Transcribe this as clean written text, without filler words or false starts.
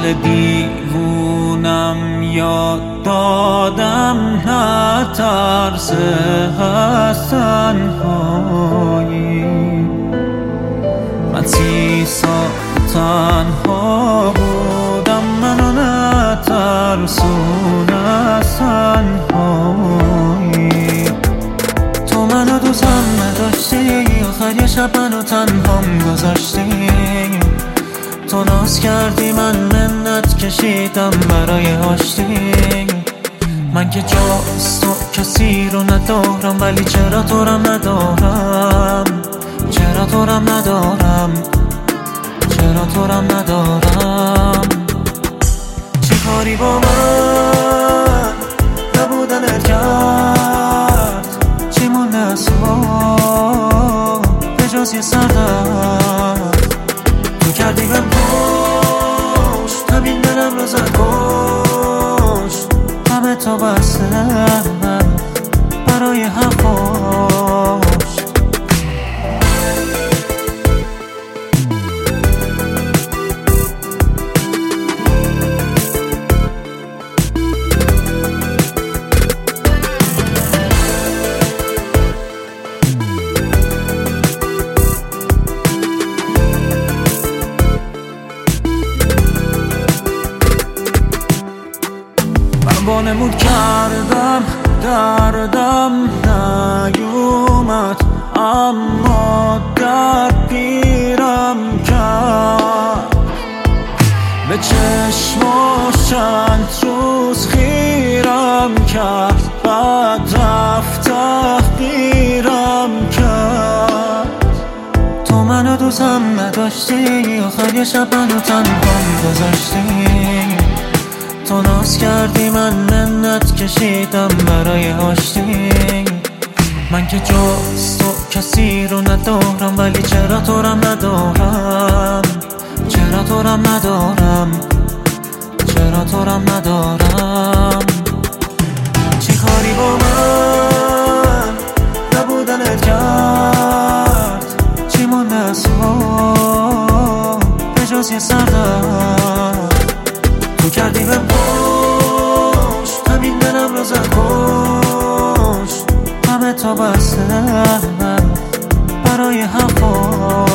دل دیوونم یاد دادم نه ترس از تنهایی. من 30 سال تنها بودم، منو نترسون از تنهایی. تو منو دوستم نداشتی، آخر یه شب منو تنهام گذاشتی. تو ناز کردی من منت کشیدم برای آشتی. من که جز تو کسی رو ندارم، ولی چرا تو رم ندارم، چرا تو رم ندارم، چرا تو رم ندارم. چی کاری با من نبودنت کرد، چی مونده از تو به جز یه سردرد. تو کردی من پشت، همین دلم رو زد کشت. همه تا بسته برای حرفاش. وانمود کردم دردم نیومد، اما درد پیرم کرد. به چشماش چند روز خیرم کرد، بعد رفت تحقیرم کرد. تو منو دوستم نداشتی، آخر یه شب منو تنهام گذاشتی. تو ناز کردی من منت کشیدم برای آشتی. من که جز تو کسی رو ندارم، ولی چرا تو رم ندارم، چرا تو رم ندارم، چرا تو رم ندارم. چی کاری با من نبودنت کرد، چی مونده از تو به جز یه سردرد. تو کردی من پشت، همین دلم رو زد کشت. همه تا بسته برای حرفاش.